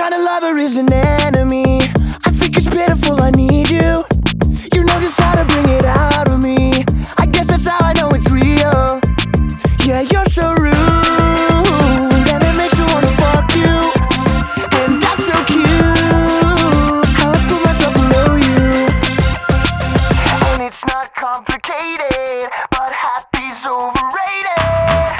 find a lover is an enemy. I think it's pitiful, I need you. You know just how to bring it out of me. I guess that's how I know it's real. Yeah, you're so rude, and it makes me wanna fuck you. And that's so cute, how I put myself below you. And it's not complicated, but happy's overrated.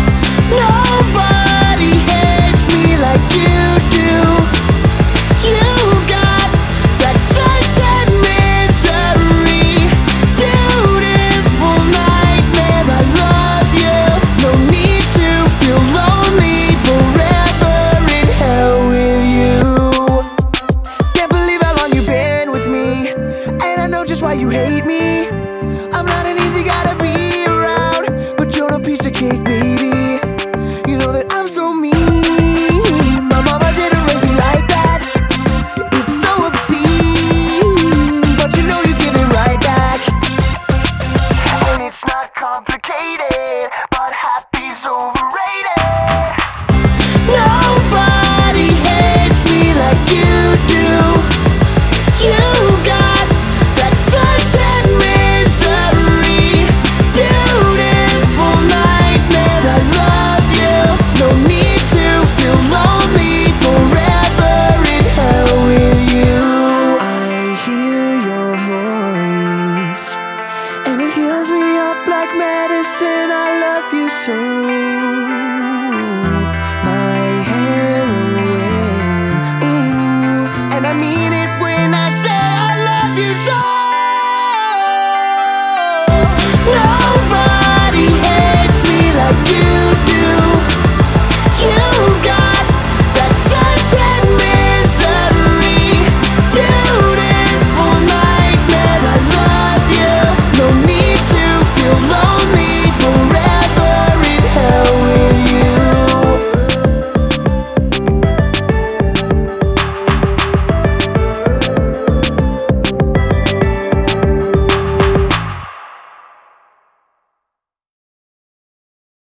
Nobody hates me like you do. You've got that certain misery, beautiful nightmare. I love you, no need to feel lonely, forever in hell with you. Can't believe how long you've been with me, and I know just why you hate me. I'm not an easy guy to be around, but you're a piece of cake, baby.